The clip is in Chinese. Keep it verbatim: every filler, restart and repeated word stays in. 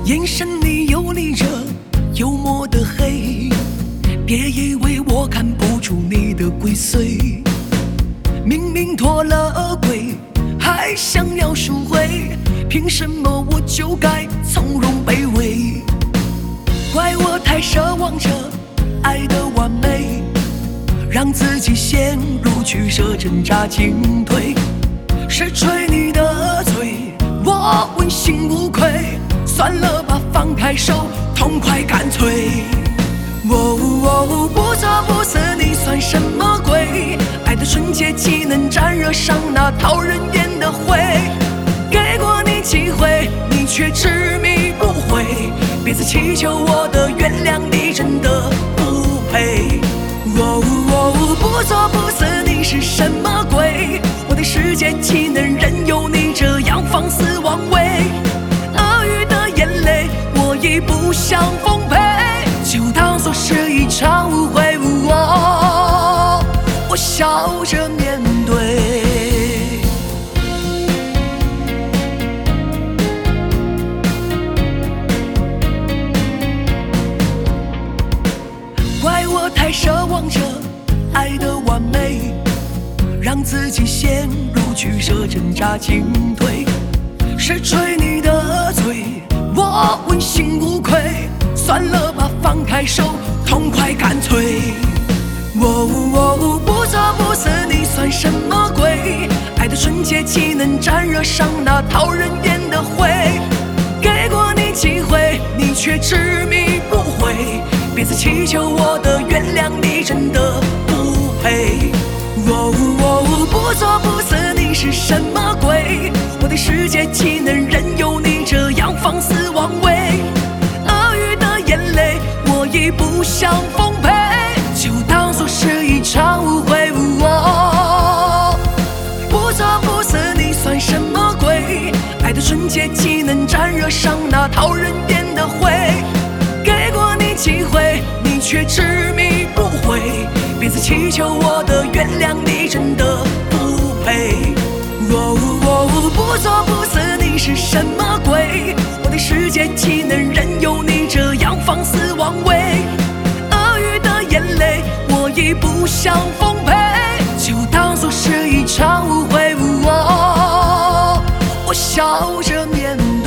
眼神里游离着幽默的黑，别以为我看不出你的鬼祟。明明脱了轨，还想要赎回，凭什么我就该从容卑微？怪我太奢望着爱的完美，让自己陷入取舍挣扎进退，是吹你的嘴，我问心无愧。算了吧，放开手，痛快干脆。哦哦，不作不死，你算什么鬼？爱的纯洁岂能沾惹上那讨人厌的灰？给过你机会，你却执迷不悔，别再祈求我的原谅，你真的不配。哦哦，不作不死，你是什么鬼？我的世界岂能任由你这样放肆妄为？鳄鱼的眼泪，我已不想奉陪，就当作是一场误会。哦，我笑着面对。怪我太奢望着爱的完美，让自己陷入取舍挣扎进退，是吹你的嘴，我问心无愧。算了吧，放开手，痛快干脆。哦哦，不作不死，你算什么鬼？爱的纯洁岂能沾惹上那讨人厌的灰？给过你机会，你却执迷不悔，别再祈求我的原谅，你真的不配。哦哦，不作不死，你是什么鬼？我的世界岂能任由你这样放肆妄为？鳄鱼的眼泪，我已不想奉陪，就当作是一场误会。哦，不作不死，你算什么鬼？爱的纯洁岂能沾惹上那讨人厌的灰？给过你机会，你却执迷不悔，别再祈求我的原谅，你真的不配。哦哦，不作不死，你是什么鬼？我的世界岂能任由你这样放肆妄为？鳄鱼的眼泪，我已不想奉陪，就当作是一场误会。哦，我笑着面对。